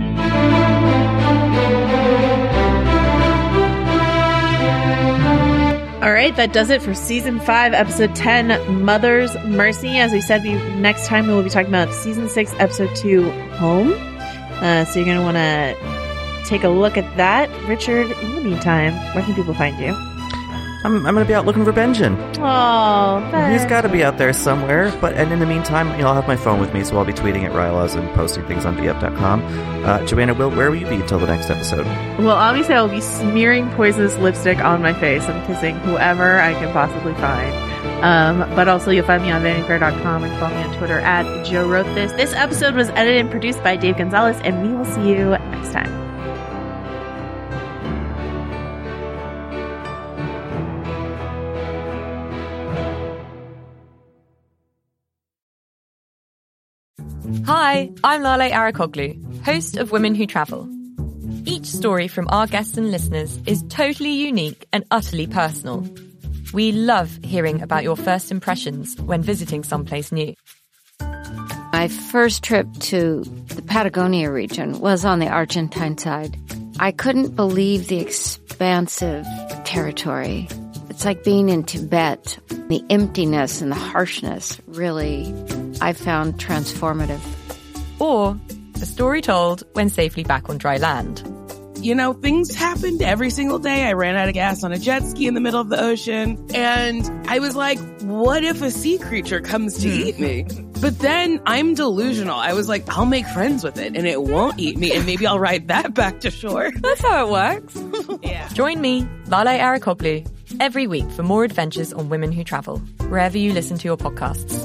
All right, that does it for season five, episode ten, Mother's Mercy. As we said, we next time we will be talking about season six, episode two, Home. Uh, so you're going to want to take a look at that. Richard, in the meantime, where can people find you? I'm I'm gonna be out looking for Benjamin. Oh, He's got to be out there somewhere. But and in the meantime, you know, I'll have my phone with me, so I'll be tweeting at Rylaws and posting things on V F dot com. Uh, Joanna, Will, where will you be until the next episode? Well, obviously, I will be smearing poisonous lipstick on my face and kissing whoever I can possibly find. Um, but also, you'll find me on vanity fair dot com and follow me on Twitter at Joe Wrote This. This episode was edited and produced by Dave Gonzalez, and we will see you next time. Hi, I'm Lale Arakoglu, host of Women Who Travel. Each story from our guests and listeners is totally unique and utterly personal. We love hearing about your first impressions when visiting someplace new. My first trip to the Patagonia region was on the Argentine side. I couldn't believe the expansive territory. It's like being in Tibet. The emptiness and the harshness really, I found transformative. Or a story told when safely back on dry land. You know, things happened every single day. I ran out of gas on a jet ski in the middle of the ocean. And I was like, what if a sea creature comes to eat me? But then I'm delusional. I was like, I'll make friends with it and it won't eat me. And maybe I'll ride that back to shore. That's how it works. Yeah. Join me, Lale Arakoglu, every week for more adventures on Women Who Travel, wherever you listen to your podcasts.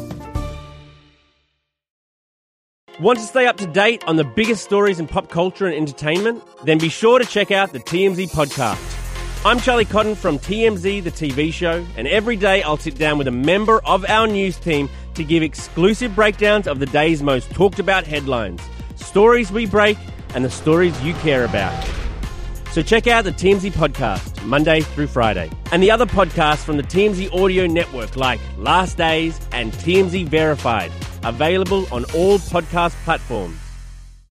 Want to stay up to date on the biggest stories in pop culture and entertainment? Then be sure to check out the T M Z podcast. I'm Charlie Cotton from T M Z, the T V show, and every day I'll sit down with a member of our news team to give exclusive breakdowns of the day's most talked about headlines, stories we break, and the stories you care about. So check out the T M Z podcast, Monday through Friday, and the other podcasts from the T M Z audio network like Last Days and T M Z Verified, available on all podcast platforms.